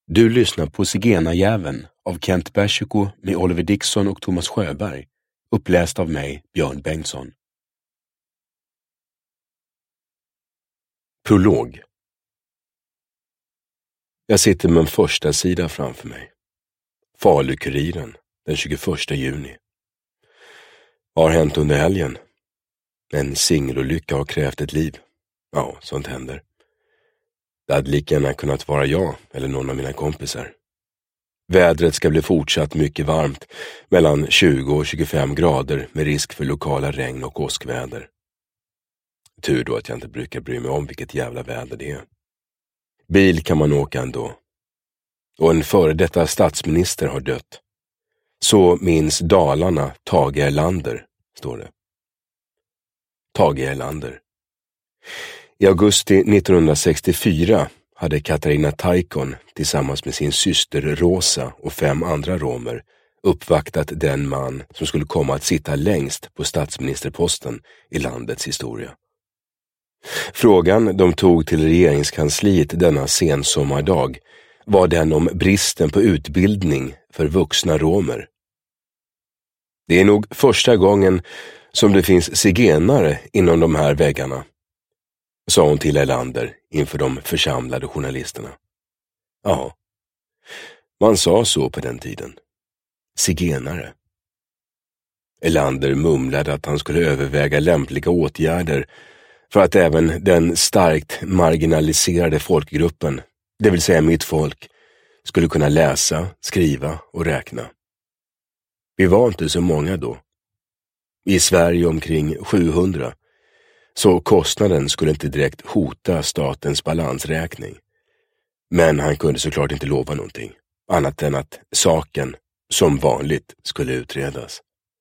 Du lyssnar på Zigenarjäveln av Kent Bershiko med Oliver Dickson och Thomas Sjöberg, uppläst av mig, Björn Bengtsson. Prolog. Jag sitter med en första sida framför mig. Falu-Kuriren, den 21 juni. Vad har hänt under helgen? En singelolycka har krävt ett liv. Ja, sånt händer. Det hade lika gärna kunnat vara jag eller någon av mina kompisar. Vädret ska bli fortsatt mycket varmt, mellan 20 och 25 grader med risk för lokala regn- och åskväder. Tur då att jag inte brukar bry mig om vilket jävla väder det är. Bil kan man åka ändå. Och en före detta statsminister har dött. Så minns Dalarna Tage Erlander, står det. Tage Erlander. I augusti 1964 hade Katarina Taikon tillsammans med sin syster Rosa och 5 andra romer uppvaktat den man som skulle komma att sitta längst på statsministerposten i landets historia. Frågan de tog till regeringskansliet denna sensommardag var den om bristen på utbildning för vuxna romer. Det är nog första gången som det finns zigenare inom de här väggarna, sa hon till Erlander inför de församlade journalisterna. Ja, man sa så på den tiden. Zigenare. Erlander mumlade att han skulle överväga lämpliga åtgärder för att även den starkt marginaliserade folkgruppen, det vill säga mitt folk, skulle kunna läsa, skriva och räkna. Vi var inte så många då. I Sverige omkring 700, så kostnaden skulle inte direkt hota statens balansräkning. Men han kunde såklart inte lova någonting, annat än att saken, som vanligt, skulle utredas.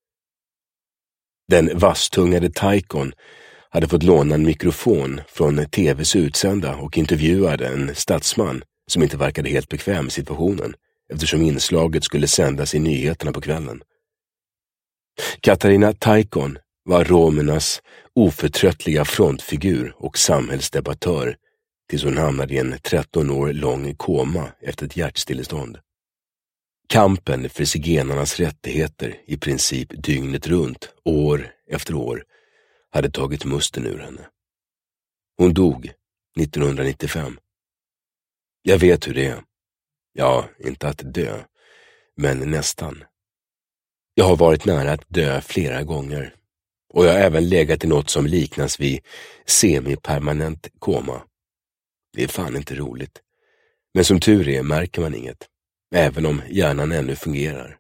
Den vasstungade Taikon hade fått låna en mikrofon från TV:s utsända och intervjuade en statsman som inte verkade helt bekväm i situationen, eftersom inslaget skulle sändas i nyheterna på kvällen. Katarina Taikon var romernas oförtröttliga frontfigur och samhällsdebattör tills hon hamnade i en 13 år lång koma efter ett hjärtstillestånd. Kampen för zigenarnas rättigheter i princip dygnet runt, år efter år, hade tagit musten ur henne. Hon dog 1995. Jag vet hur det är. Ja, inte att dö, men nästan. Jag har varit nära att dö flera gånger. Och jag har även legat i något som liknas vid semipermanent koma. Det är fan inte roligt. Men som tur är märker man inget, även om hjärnan ännu fungerar.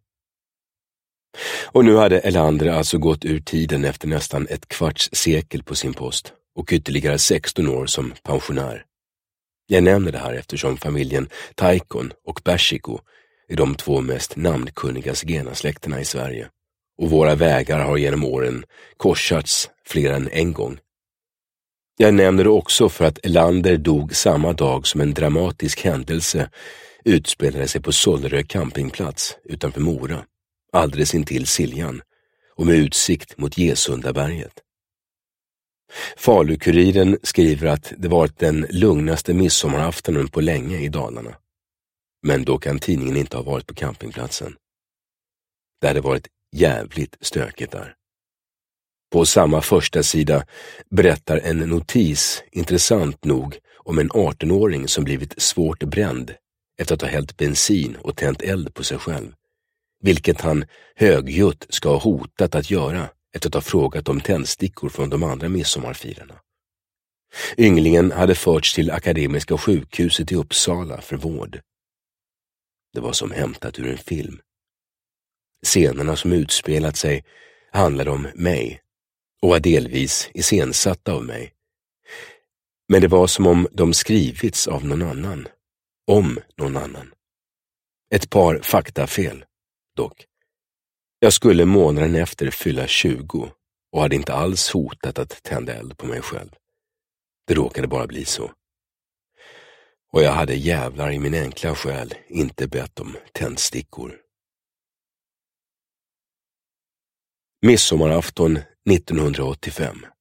Och nu hade Erlander alltså gått ur tiden efter nästan ett kvarts sekel på sin post och ytterligare 16 år som pensionär. Jag nämner det här eftersom familjen Taikon och Bershiko är de 2 mest namnkunniga zigenarsläkterna i Sverige. Och våra vägar har genom åren korsats fler än en gång. Jag nämner det också för att Erlander dog samma dag som en dramatisk händelse utspelade sig på Sollerö campingplats utanför Mora, alldeles intill Siljan och med utsikt mot Gesundaberget. Falu-Kuriren skriver att det varit den lugnaste midsommaraftonen på länge i Dalarna. Men då kan tidningen inte ha varit på campingplatsen. Det hade varit jävligt stökigt där. På samma första sida berättar en notis, intressant nog, om en 18-åring som blivit svårt bränd efter att ha hällt bensin och tänt eld på sig själv. Vilket han högljutt ska ha hotat att göra efter att ha frågat om tändstickor från de andra midsommarfirarna. Ynglingen hade förts till Akademiska sjukhuset i Uppsala för vård. Det var som hämtat ur en film. Scenerna som utspelat sig handlade om mig och var delvis iscensatta av mig. Men det var som om de skrivits av någon annan. Om någon annan. Ett par faktafel, dock. Jag skulle månaden efter fylla 20 och hade inte alls hotat att tända eld på mig själv. Det råkade bara bli så. Och jag hade jävlar i min enkla själ inte bett om tändstickor. Midsommarafton 1985.